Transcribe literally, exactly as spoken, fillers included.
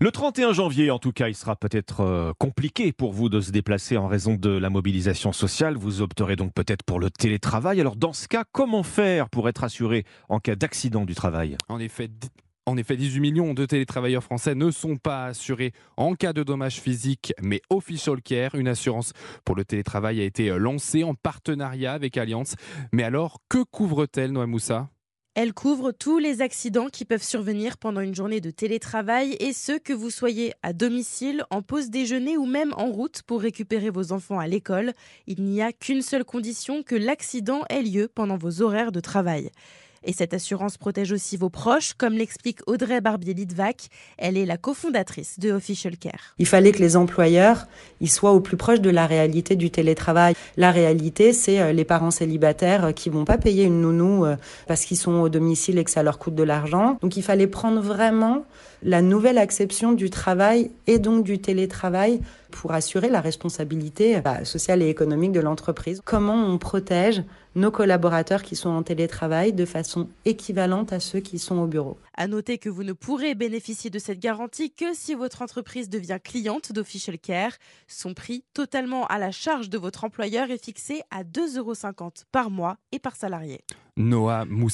Le trente et un janvier, en tout cas, il sera peut-être euh, compliqué pour vous de se déplacer en raison de la mobilisation sociale. Vous opterez donc peut-être pour le télétravail. Alors dans ce cas, comment faire pour être assuré en cas d'accident du travail ? En effet, d- en effet, dix-huit millions de télétravailleurs français ne sont pas assurés en cas de dommages physiques, mais Official Care, une assurance pour le télétravail, a été lancée en partenariat avec Allianz. Mais alors, que couvre-t-elle, Noah Moussa ? Elle couvre tous les accidents qui peuvent survenir pendant une journée de télétravail et ce que vous soyez à domicile, en pause déjeuner ou même en route pour récupérer vos enfants à l'école. Il n'y a qu'une seule condition, que l'accident ait lieu pendant vos horaires de travail. Et cette assurance protège aussi vos proches, comme l'explique Audrey Barbier-Lidvac. Elle est la cofondatrice de Official Care. Il fallait que les employeurs ils soient au plus proche de la réalité du télétravail. La réalité, c'est les parents célibataires qui vont pas payer une nounou parce qu'ils sont au domicile et que ça leur coûte de l'argent. Donc il fallait prendre vraiment la nouvelle acception du travail et donc du télétravail pour assurer la responsabilité sociale et économique de l'entreprise. Comment on protège nos collaborateurs qui sont en télétravail de façon équivalente à ceux qui sont au bureau. À noter que vous ne pourrez bénéficier de cette garantie que si votre entreprise devient cliente d'Official Care. Son prix, totalement à la charge de votre employeur, est fixé à deux euros cinquante par mois et par salarié. Noah Moussa.